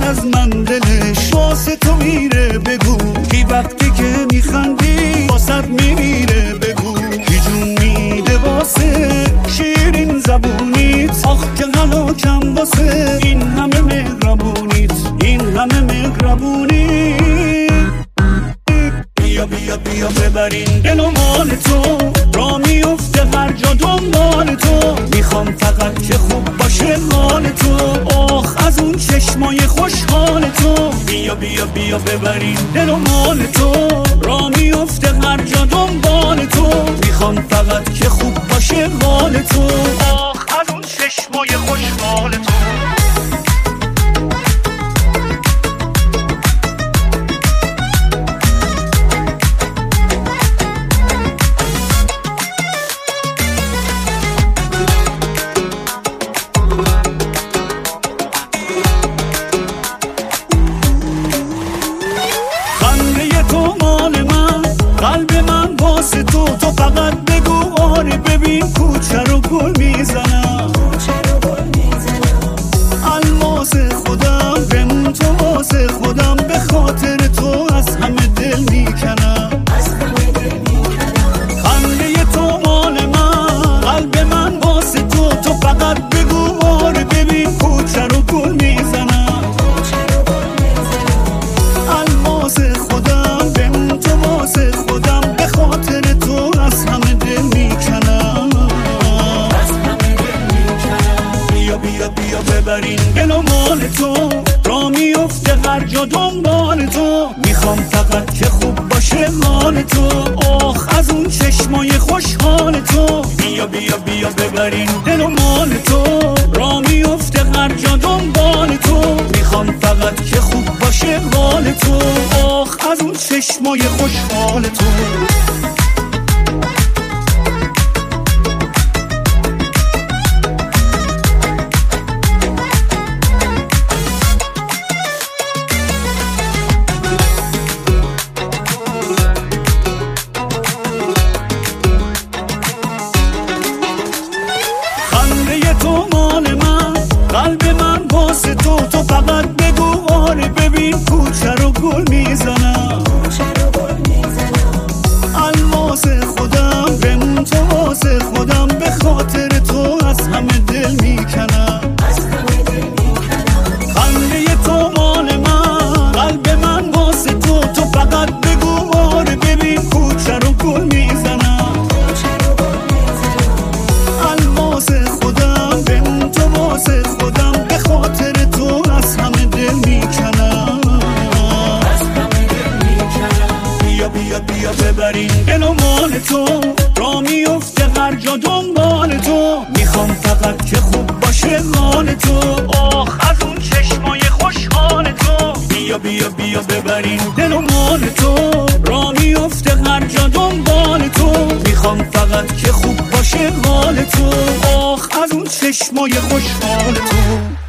از من دلش واسه تو میره بگو کی وقتی که میخندی واسه میمیره بگو کی جون میده واسه شیرین زبونیت آخ که هلاکم واسه این همه مهربونیت این همه مهربونیت بیا بیا بیا ببرین دل و مال تو را میفته هر جا دنبال تو میخوام فقط که خوب باشه حال تو آخ از اون چشمای خوشحال تو بیا بیا بیا ببرین دل و مال تو را میفته هر جا دنبال تو میخوام فقط که خوب باشه حال تو آخ از اون چشمای خوشحال تو قلب من واسه تو فقط بگو آره ببین کوچه رو گل میزنم الماس خودم بمون تو واسه خودم به خاطر تو از همه دل میکنم خنده تو مال من قلب من واسه تو فقط بگو آره ببین کوچه رو گل میزنم الماس خودم بمون تو واسه خودم به خاطر تو از همه دل میکنم بیا بیا بیا ببرین دل و مال تو را میفته هر جا دنبال تو میخوام فقط که خوب باشه حال تو آخ از اون چشمای خوشحال تو بیا بیا بیا ببرین دل و مال تو را میفته هر جا دنبال تو میخوام فقط که خوب باشه حال تو آخ از اون چشمای خوشحال تو تو مال من قلب من واسه تو فقط بگو آره ببین کوچه رو گل میزنم الماس خودم بمون تو واسه خودم به خاطر تو از همه دل میکنم خنده تو مال من قلب من واسه تو فقط بگو آره ببین کوچه رو گل میزنم الماس خودم بمون تو واسه خودم به خاطر تو از همه دل میکنم بیا بیا بیا ببرین دل و مال تو را میفته هر جا دنبال تو میخوام فقط که خوب باشه حال تو آخ از اون چشمای خوشحال تو بیا بیا بیا ببرین دل و مال تو را میفته هر جا دنبال تو میخوام فقط که خوب باشه حال تو آخ از اون چشمای خوشحال تو